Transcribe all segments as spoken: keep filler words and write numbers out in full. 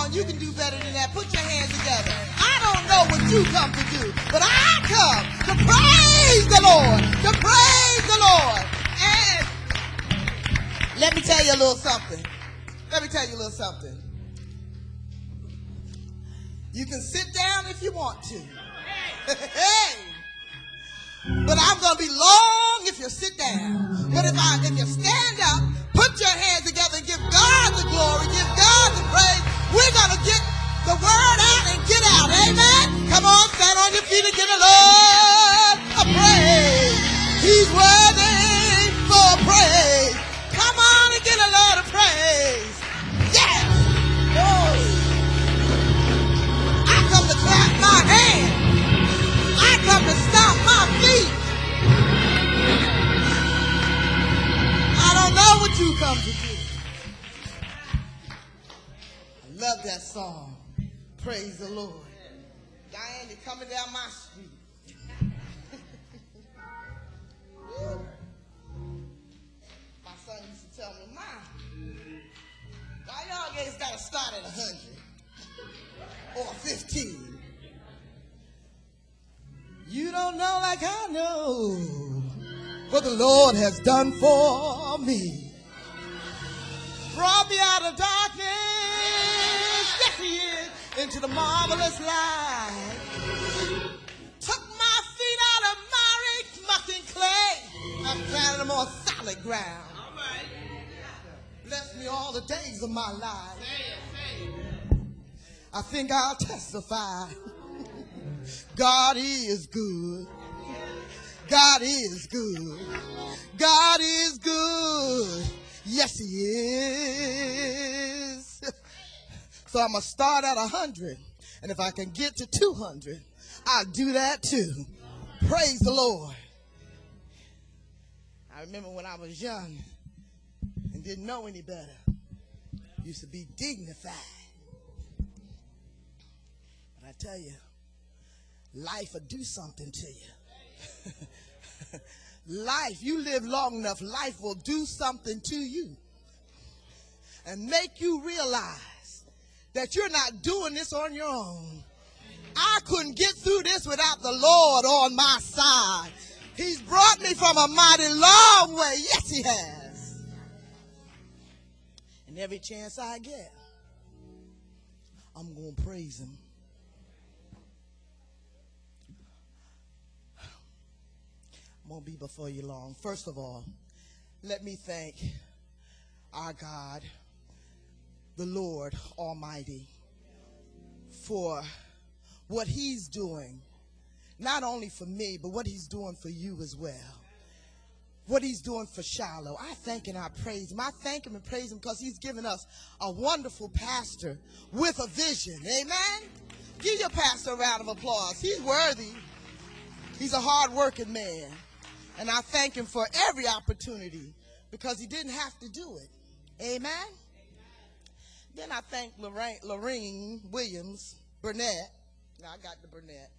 on, you can do better than that. Put your hands together. I don't know what you come to do, but I come to praise the Lord, to praise the Lord. And let me tell you a little something. Let me tell you a little something. You can sit down if you want to. Hey. But I'm going to be long if you sit down. But if I, if you stand up, put your hands together and give God the glory, give God the praise, we're going to get the word out and get out. Amen? Come on, stand on your feet and give the Lord a praise. He's worthy for praise. Come on and give the Lord a praise. Yes. Oh. I come to clap my hands. I come to stomp my feet. I don't know what you come to do. I love that song. Praise the Lord. Diane, you're coming down my street. My son used to tell me, Mom, why y'all guys got to start at one hundred or fifteen? You don't know like I know what the Lord has done for me. Brought me out of darkness, yes he is, into the marvelous light. Took my feet out of miry, muck and clay. I'm planted them on solid ground. All right. Bless me all the days of my life. Say it, say it. I think I'll testify. God is good. God is good. God is good. Yes, he is. So I'm going to start at one hundred. And if I can get to two hundred, I'll do that too. Praise the Lord. I remember when I was young and didn't know any better. Used to be dignified. But I tell you, life will do something to you. Life, you live long enough, life will do something to you and make you realize that you're not doing this on your own. I couldn't get through this without the Lord on my side. He's brought me from a mighty long way. Yes, he has. And every chance I get, I'm going to praise him. Won't be before you long. First of all, let me thank our God, the Lord Almighty, for what he's doing, not only for me, but what he's doing for you as well. What he's doing for Shiloh. I thank and I praise him. I thank him and praise him because he's given us a wonderful pastor with a vision. Amen? Give your pastor a round of applause. He's worthy. He's a hard-working man. And I thank him for every opportunity because he didn't have to do it. Amen? Amen. Then I thank Lorraine, Lorraine Williams Burnett. Now, I got the Burnett.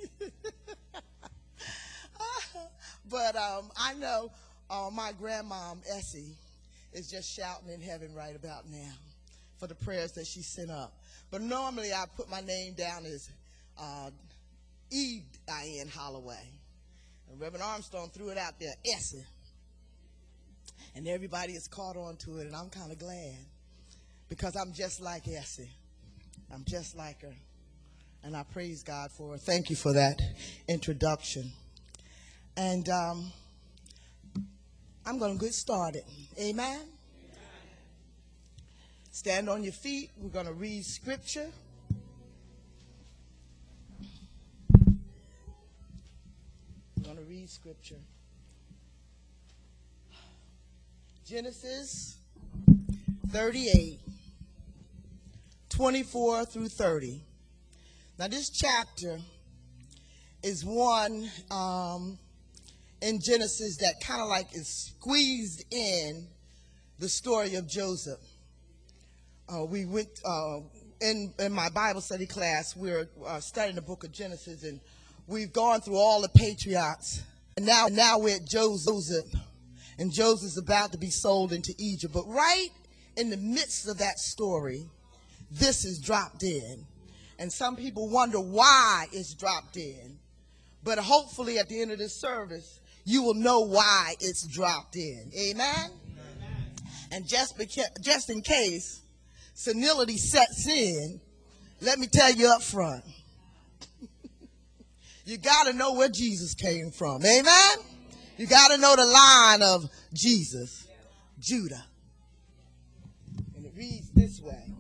But um, I know uh, my grandmom, Essie, is just shouting in heaven right about now for the prayers that she sent up. But normally I put my name down as uh, E. Diane Holloway. And Reverend Armstrong threw it out there, Essie. And everybody has caught on to it, and I'm kind of glad because I'm just like Essie. I'm just like her. And I praise God for her. Thank you for that introduction. And um, I'm going to get started. Amen? Stand on your feet. We're going to read scripture. I'm going to read scripture. Genesis thirty-eight, twenty-four through thirty. Now this chapter is one um, in Genesis that kind of like is squeezed in the story of Joseph. Uh, we went uh, in, in my Bible study class, we we're uh, studying the book of Genesis, and we've gone through all the patriarchs, and now, now we're at Joseph, and Joseph's about to be sold into Egypt. But right in the midst of that story, this is dropped in. And some people wonder why it's dropped in. But hopefully at the end of this service, you will know why it's dropped in. Amen? Amen. And just, beca- just in case senility sets in, let me tell you up front. You got to know where Jesus came from. Amen? You got to know the line of Jesus, Judah. And it reads this way.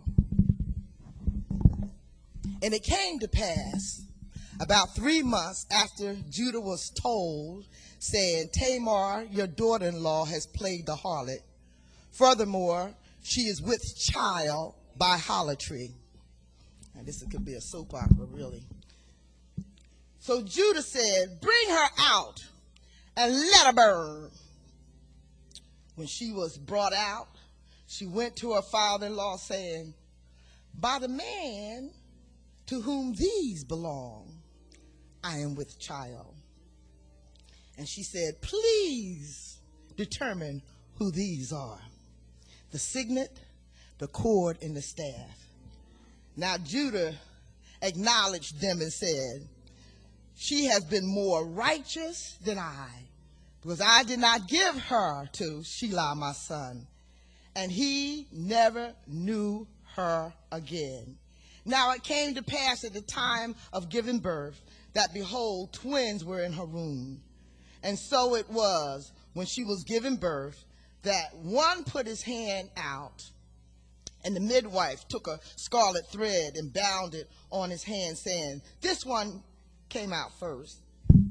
And it came to pass about three months after Judah was told, saying, Tamar, your daughter-in-law, has played the harlot. Furthermore, she is with child by harlotry. And this could be a soap opera, really. So Judah said, bring her out and let her burn. When she was brought out, she went to her father-in-law saying, by the man to whom these belong, I am with child. And she said, please determine who these are, the signet, the cord, and the staff. Now Judah acknowledged them and said, she has been more righteous than I, because I did not give her to Shelah my son, and he never knew her again. Now it came to pass at the time of giving birth that, behold, twins were in her womb. And so it was, when she was giving birth, that one put his hand out, and the midwife took a scarlet thread and bound it on his hand, saying, this one came out first.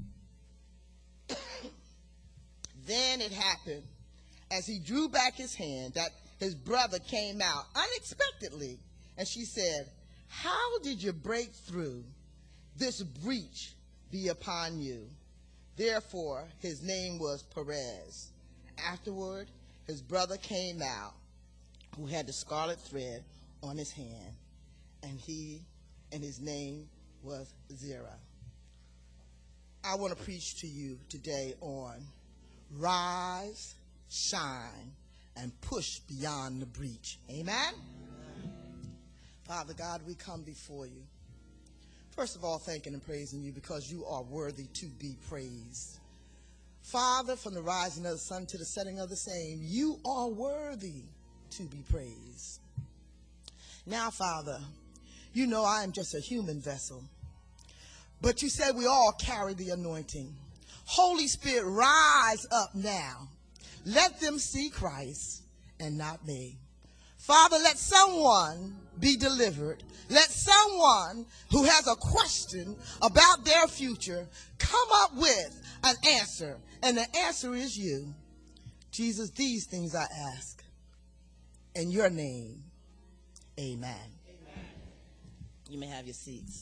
Then it happened, as he drew back his hand, that his brother came out unexpectedly. And she said, how did you break through? This breach be upon you. Therefore his name was Perez. Afterward his brother came out, who had the scarlet thread on his hand, and he and his name was Zerah. I want to preach to you today on rise, shine, and push beyond the breach. Amen? Father God, we come before you. First of all, thanking and praising you because you are worthy to be praised. Father, from the rising of the sun to the setting of the same, you are worthy to be praised. Now, Father, you know I am just a human vessel, but you said we all carry the anointing. Holy Spirit, rise up now. Let them see Christ and not me. Father, let someone be delivered. Let someone who has a question about their future come up with an answer, and the answer is you. Jesus, these things I ask in your name. Amen. Amen. You may have your seats.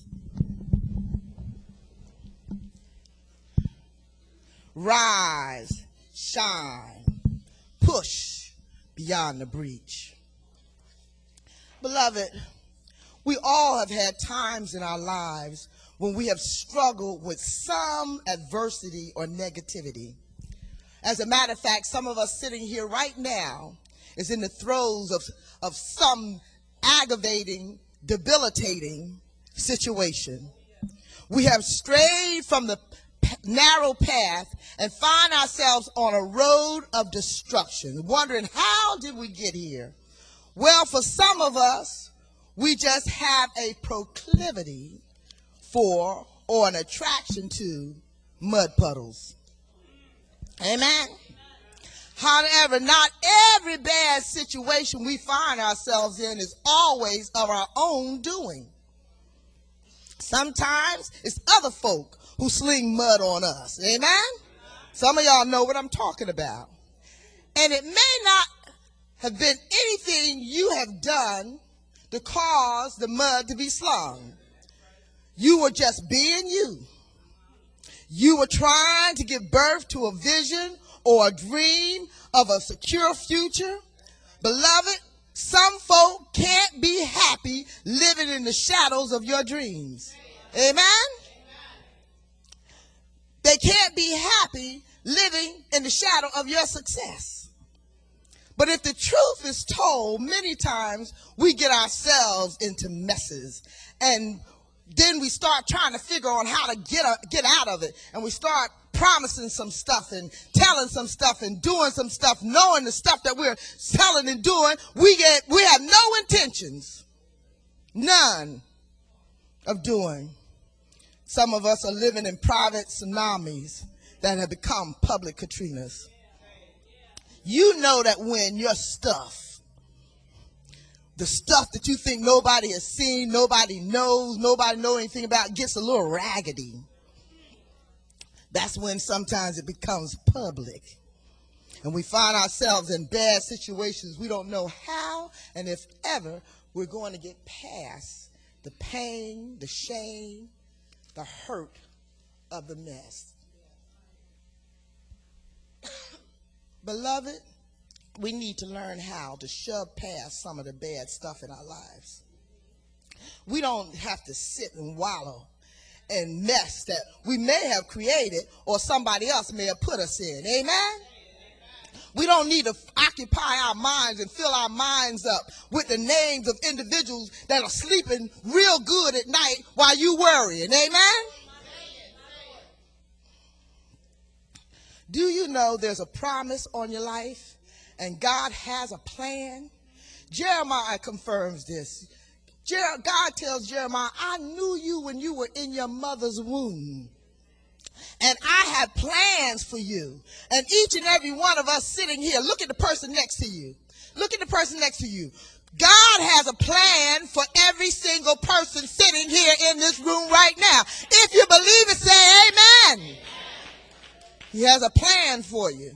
Rise, shine, push beyond the breach. Beloved, we all have had times in our lives when we have struggled with some adversity or negativity. As a matter of fact, some of us sitting here right now is in the throes of, of some aggravating, debilitating situation. We have strayed from the narrow path and find ourselves on a road of destruction, wondering, how did we get here? Well, for some of us, we just have a proclivity for or an attraction to mud puddles. Amen. However, not every bad situation we find ourselves in is always of our own doing. Sometimes it's other folk who sling mud on us. Amen? Some of y'all know what I'm talking about. And it may not have been anything you have done to cause the mud to be slung. You were just being you. You were trying to give birth to a vision or a dream of a secure future. Beloved, some folk can't be happy living in the shadows of your dreams. Amen? They can't be happy living in the shadow of your success. But if the truth is told, many times we get ourselves into messes. And then we start trying to figure out how to get, a, get out of it. And we start promising some stuff and telling some stuff and doing some stuff, knowing the stuff that we're telling and doing, we get we have no intentions, none of doing. Some of us are living in private tsunamis that have become public Katrinas. You know that when your stuff, the stuff that you think nobody has seen, nobody knows, nobody knows anything about, gets a little raggedy, that's when sometimes it becomes public. And we find ourselves in bad situations. We don't know how and if ever we're going to get past the pain, the shame, the hurt of the mess. Beloved, we need to learn how to shove past some of the bad stuff in our lives. We don't have to sit and wallow in mess that we may have created or somebody else may have put us in. Amen? We don't need to occupy our minds and fill our minds up with the names of individuals that are sleeping real good at night while you worrying. Amen? Do you know there's a promise on your life and God has a plan? Jeremiah confirms this. Jer- God tells Jeremiah, I knew you when you were in your mother's womb. And I had plans for you. And each and every one of us sitting here, look at the person next to you. Look at the person next to you. God has a plan for every single person sitting here in this room right now. If you believe it, say amen. He has a plan for you.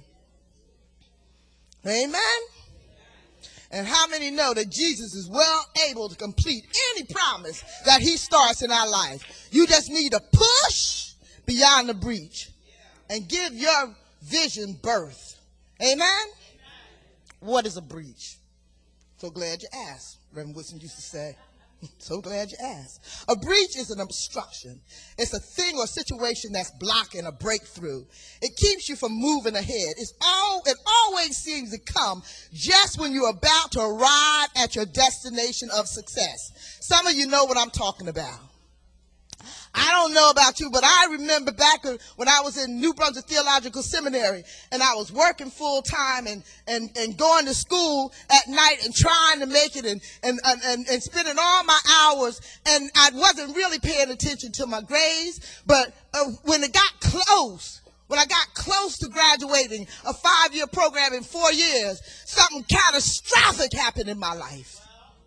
Amen. And how many know that Jesus is well able to complete any promise that he starts in our life? You just need to push beyond the breach and give your vision birth. Amen? What is a breach? So glad you asked. Reverend Woodson used to say. So glad you asked. A breach is an obstruction. It's a thing or situation that's blocking a breakthrough. It keeps you from moving ahead. It's all, it always seems to come just when you're about to arrive at your destination of success. Some of you know what I'm talking about. I don't know about you, but I remember back when I was in New Brunswick Theological Seminary and I was working full time and, and, and going to school at night and trying to make it and, and, and, and spending all my hours, and I wasn't really paying attention to my grades, but uh, when it got close, when I got close to graduating a five-year program in four years, something catastrophic happened in my life.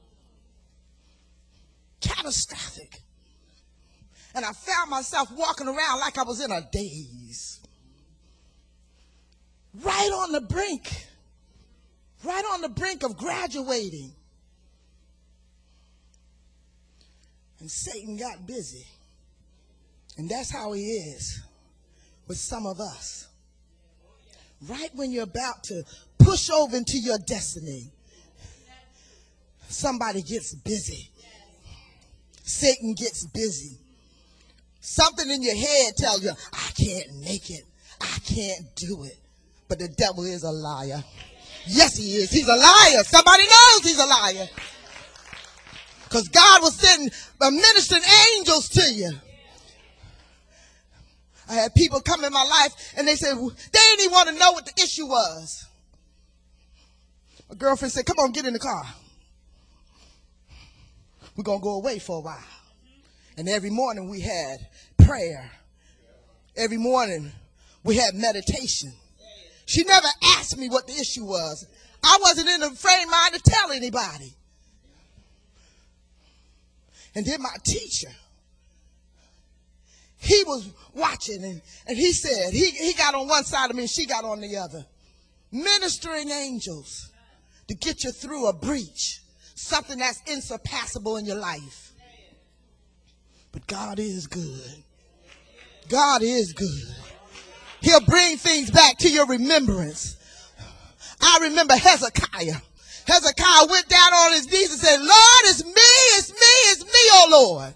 Catastrophic. And I found myself walking around like I was in a daze. Right on the brink. Right on the brink of graduating. And Satan got busy. And that's how he is with some of us. Right when you're about to push over into your destiny, somebody gets busy. Satan gets busy. Something in your head tells you, I can't make it. I can't do it. But the devil is a liar. Yes, he is. He's a liar. Somebody knows he's a liar. Because God will send ministering angels to you. I had people come in my life and they said, they didn't even want to know what the issue was. My girlfriend said, come on, get in the car. We're going to go away for a while. And every morning we had prayer. Every morning we had meditation. She never asked me what the issue was. I wasn't in the frame mind to tell anybody. And then my teacher, he was watching and, and he said, he, he got on one side of me and she got on the other. Ministering angels to get you through a breach. Something that's insurpassable in your life. But God is good. God is good. He'll bring things back to your remembrance. I remember Hezekiah. Hezekiah went down on his knees and said, Lord, it's me, it's me, it's me, oh Lord.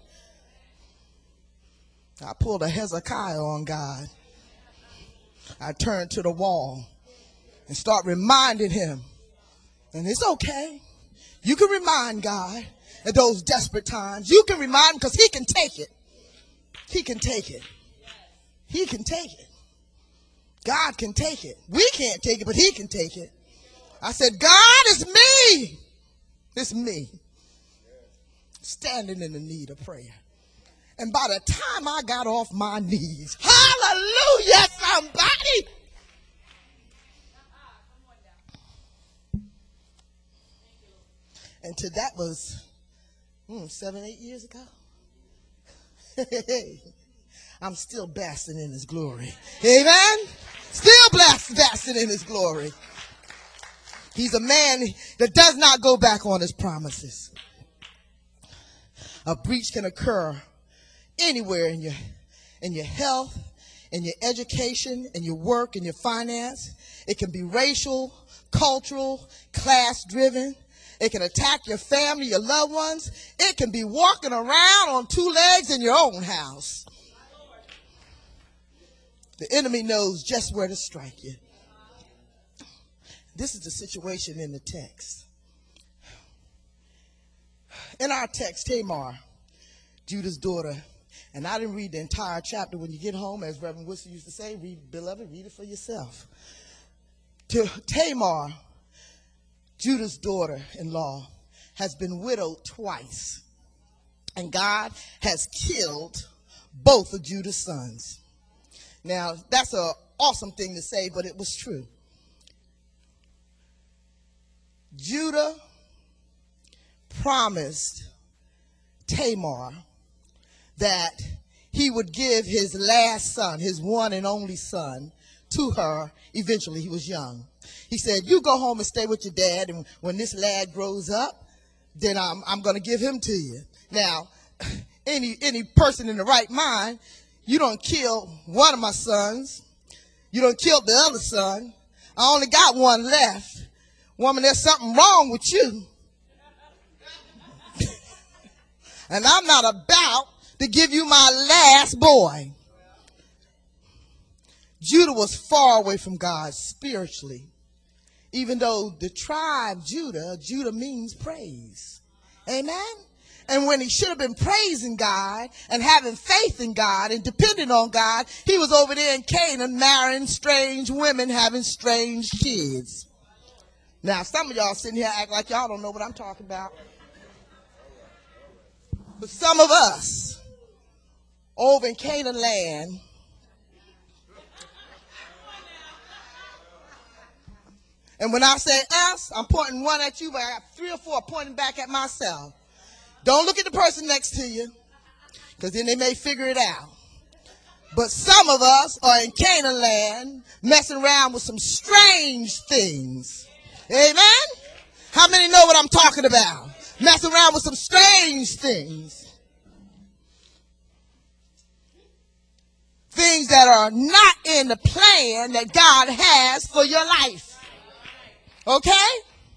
I pulled a Hezekiah on God. I turned to the wall and start reminding him And it's okay. You can remind God at those desperate times. You can remind him because he can take it. He can take it. He can take it. God can take it. We can't take it, but he can take it. I said, God, it's me. It's me. Standing in the need of prayer. And by the time I got off my knees, hallelujah, somebody. And to that was hmm, seven, eight years ago. I'm still basking in his glory. Amen? Still basking in his glory. He's a man that does not go back on his promises. A breach can occur anywhere in your, in your health, in your education, in your work, in your finance. It can be racial, cultural, class-driven. It can attack your family, your loved ones. It can be walking around on two legs in your own house. The enemy knows just where to strike you. This is the situation in the text. In our text, Tamar, Judah's daughter, and I didn't read the entire chapter. When you get home, as Reverend Wilson used to say, read, beloved, read it for yourself. To Tamar, Judah's daughter-in-law, has been widowed twice, and God has killed both of Judah's sons. Now, that's an awesome thing to say, but it was true. Judah promised Tamar that he would give his last son, his one and only son, to her eventually. He was young. He said, you go home and stay with your dad, and when this lad grows up, then I'm, I'm going to give him to you. Now, any, any person in the right mind, you don't kill one of my sons. You don't kill the other son. I only got one left. Woman, there's something wrong with you. And I'm not about to give you my last boy. Judah was far away from God spiritually. Even though the tribe Judah, Judah means praise. Amen? And when he should have been praising God and having faith in God and depending on God, he was over there in Canaan marrying strange women, having strange kids. Now, some of y'all sitting here act like y'all don't know what I'm talking about. But some of us over in Canaan land, and when I say us, I'm pointing one at you, but I got three or four pointing back at myself. Don't look at the person next to you, because then they may figure it out. But some of us are in Canaan land messing around with some strange things. Amen? How many know what I'm talking about? Messing around with some strange things. Things that are not in the plan that God has for your life. Okay?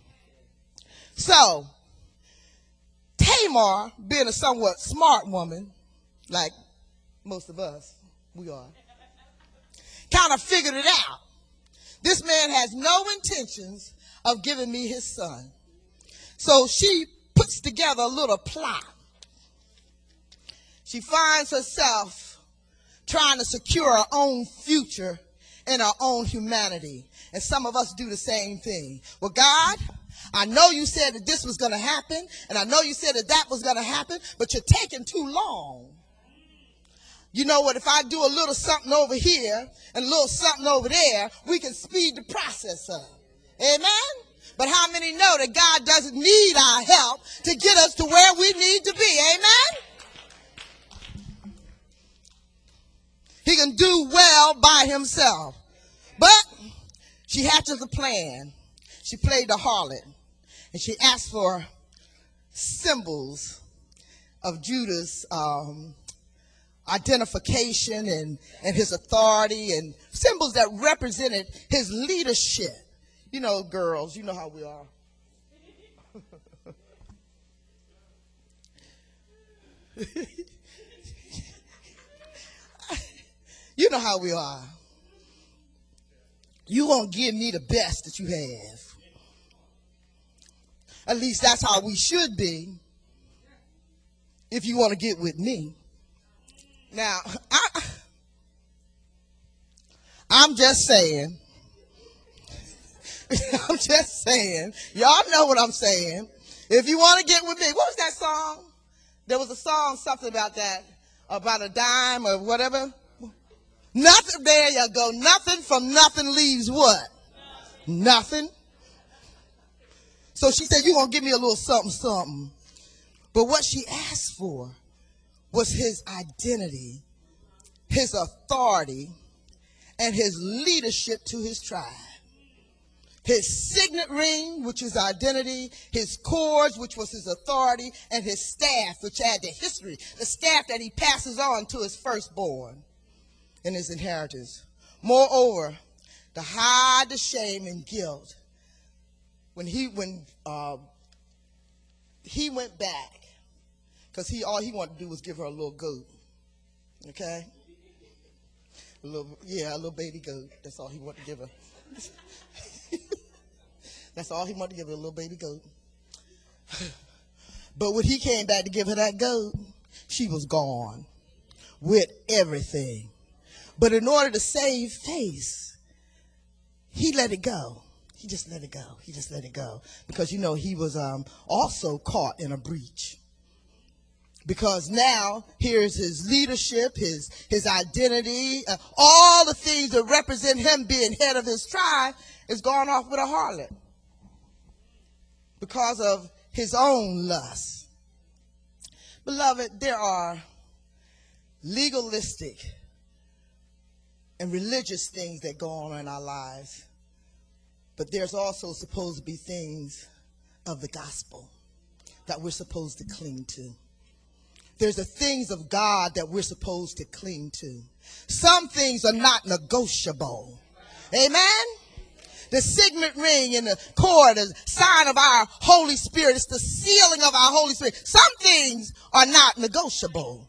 So, Tamar, being a somewhat smart woman, like most of us, we are, kind of figured it out. This man has no intentions of giving me his son. So she puts together a little plot. She finds herself trying to secure her own future and her own humanity. And some of us do the same thing. Well, God, I know you said that this was going to happen, and I know you said that that was going to happen, but you're taking too long. You know what? If I do a little something over here and a little something over there, we can speed the process up. Amen? But how many know that God doesn't need our help to get us to where we need to be? Amen? He can do well by himself. But she hatches a plan. She played the harlot. And she asked for symbols of Judah's um, identification and, and his authority, and symbols that represented his leadership. You know, girls, you know how we are. You know how we are. You won't give me the best that you have. At least that's how we should be if you want to get with me. Now, I, I'm just saying, I'm just saying, y'all know what I'm saying. If you want to get with me, what was that song? There was a song, something about that, about a dime or whatever. Nothing, there you go. Nothing from nothing leaves what? Nothing. So she said, you're going to give me a little something, something. But what she asked for was his identity, his authority, and his leadership to his tribe. His signet ring, which is identity, his cords, which was his authority, and his staff, which had the history, the staff that he passes on to his firstborn and his inheritance. Moreover, to hide the shame and guilt, when he when uh, he went back, because he all he wanted to do was give her a little goat, okay, a little yeah, a little baby goat. That's all he wanted to give her. That's all he wanted to give her, a little baby goat. But when he came back to give her that goat, she was gone with everything. But in order to save face, he let it go. He just let it go. He just let it go. Because, you know, he was um, also caught in a breach. Because now, here's his leadership, his, his identity, uh, all the things that represent him being head of his tribe is gone off with a harlot. Because of his own lust. Beloved, there are legalistic and religious things that go on in our lives. But there's also supposed to be things of the gospel that we're supposed to cling to. There's the things of God that we're supposed to cling to. Some things are not negotiable. Amen? The signet ring and the cord is a sign of our Holy Spirit. It's the sealing of our Holy Spirit. Some things are not negotiable.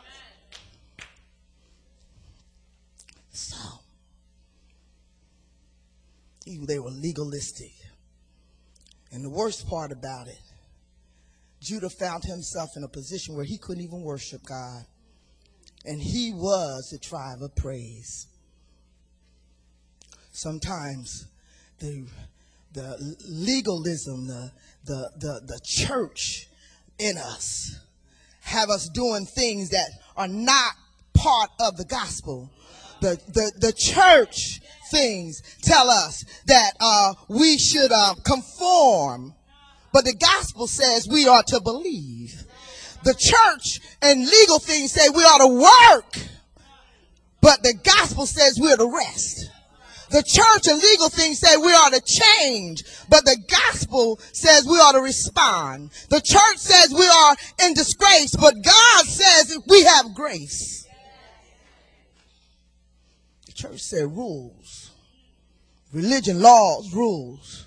So, they were legalistic. And the worst part about it, Judah found himself in a position where he couldn't even worship God. And he was the tribe of praise. Sometimes the, the legalism, the, the, the, the church in us have us doing things that are not part of the gospel. The, the, the church things tell us that uh, we should uh, conform, but the gospel says we are to believe. The church and legal things say we ought to work, but the gospel says we're to rest. The church and legal things say we ought to change, but the gospel says we ought to respond. The church says we are in disgrace, but God says we have grace. The church said rules. Religion, laws, rules.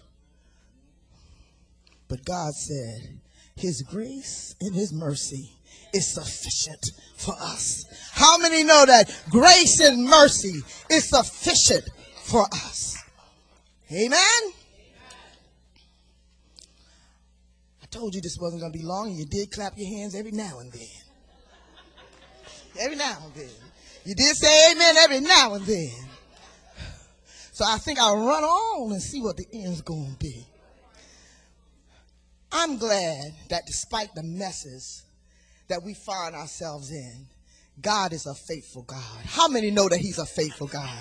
But God said his grace and his mercy is sufficient for us. How many know that grace and mercy is sufficient for us? Amen? I told you this wasn't going to be long, and you did clap your hands every now and then. Every now and then. You did say amen every now and then. So I think I'll run on and see what the end's going to be. I'm glad that despite the messes that we find ourselves in, God is a faithful God. How many know that he's a faithful God?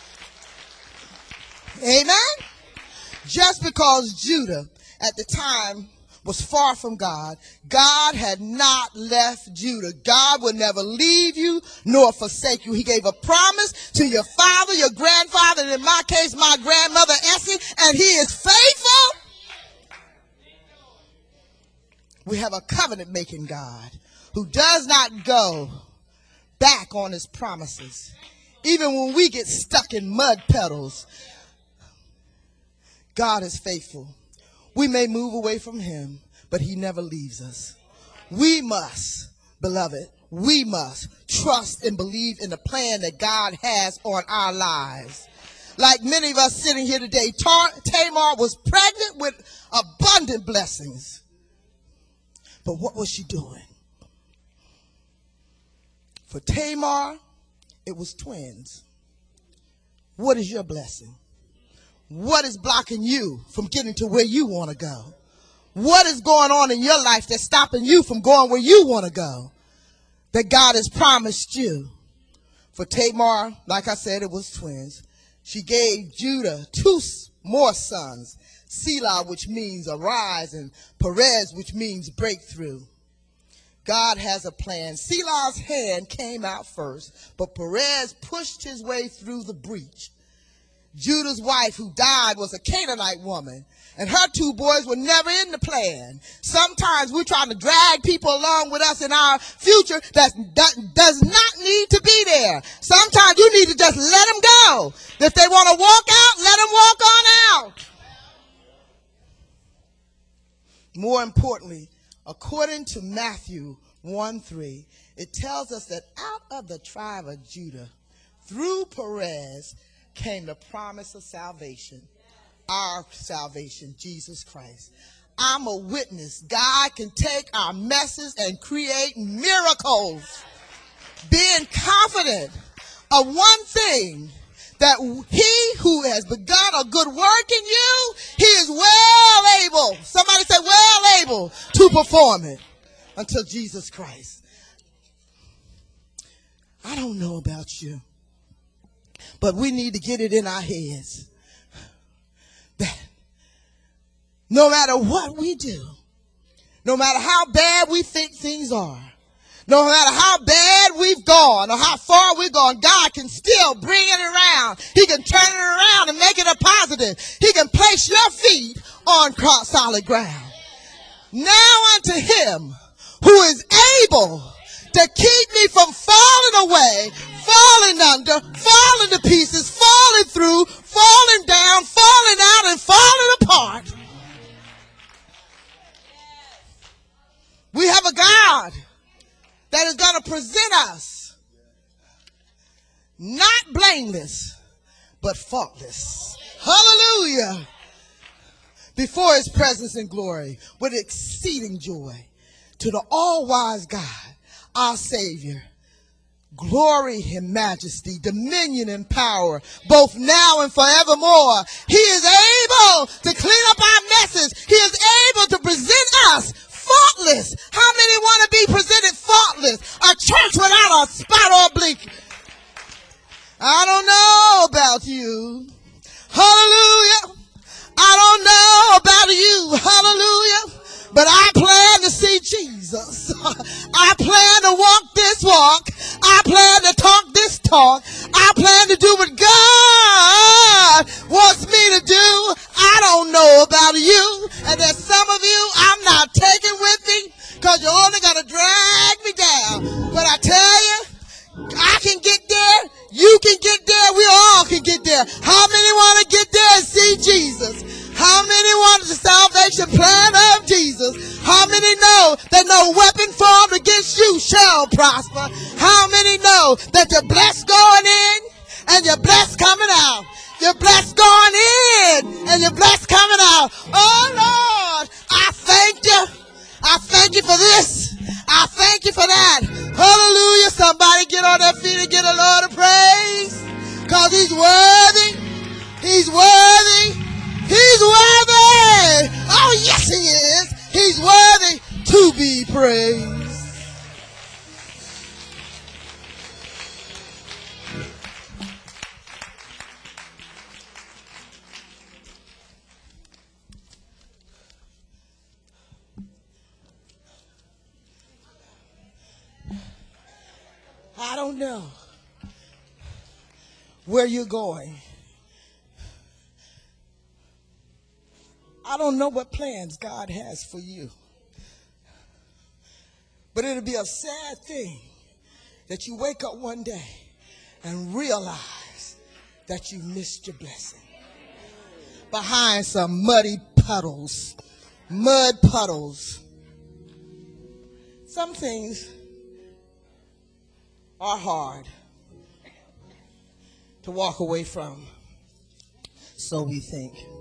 Amen? Just because Judah at the time was far from God, God had not left Judah. God will never leave you nor forsake you. He gave a promise to your father, your grandfather, and in my case, my grandmother Essie, and he is faithful. We have a covenant-making God who does not go back on his promises. Even when we get stuck in mud puddles, God is faithful. We may move away from him, but he never leaves us. We must, beloved, we must trust and believe in the plan that God has on our lives. like many of us sitting here today, Tar- Tamar was pregnant with abundant blessings. But what was she doing? For Tamar, it was twins. What is your blessing? What is blocking you from getting to where you want to go? What is going on in your life that's stopping you from going where you want to go? That God has promised you. For Tamar, like I said, it was twins. She gave Judah two more sons, Selah, which means arise, and Perez, which means breakthrough. God has a plan. Selah's hand came out first, but Perez pushed his way through the breach. Judah's wife, who died, was a Canaanite woman, and her two boys were never in the plan. Sometimes we're trying to drag people along with us in our future that, that does not need to be there. Sometimes you need to just let them go. If they want to walk out, let them walk on out. More importantly, according to Matthew one three, it tells us that out of the tribe of Judah, through Perez, came the promise of salvation. Our salvation, Jesus Christ. I'm a witness. God can take our messes and create miracles. Being confident of one thing, that he who has begun a good work in you, he is well able. Somebody say well able to perform it until Jesus Christ. I don't know about you, but we need to get it in our heads that no matter what we do, no matter how bad we think things are, no matter how bad we've gone or how far we've gone, God can still bring it around. He can turn it around and make it a positive. He can place your feet on solid ground. Now unto him who is able to keep me from falling away, falling under, falling to pieces, falling through, falling down, falling out, and falling apart. We have a God that is going to present us not blameless, but faultless. Hallelujah. Before his presence and glory with exceeding joy. To the all-wise God, our Savior, glory and majesty, dominion and power, both now and forevermore. He is able to clean up our messes. He is able to present us faultless. How many want to be presented faultless? A church without a spot or blink. I don't know about you. Hallelujah. I don't know about you. Hallelujah. But I plan to see Jesus. I plan to walk this walk. I plan to talk this talk. I plan to do what God wants me to do. I don't know about you. And there's some of you I'm not taking with me because you're only going to drag me down. But I tell you, I can get there. You can get there. We all can get there. How many want to get there and see Jesus? How many want the salvation plan of Jesus? How many know that no weapon formed against you shall prosper? How many know that you're blessed going in and you're blessed coming out? You're blessed going in and you're blessed coming out. Oh, Lord, I thank you. I thank you for this. I thank you for that. Hallelujah. Somebody get on their feet and get a Lord of praise. Because he's worthy. He's worthy. He's worthy. Oh, yes, he is. He's worthy to be praised. I don't know where you're going. I don't know what plans God has for you. But it'll be a sad thing that you wake up one day and realize that you missed your blessing. Behind some muddy puddles, mud puddles. Some things are hard to walk away from. So we think.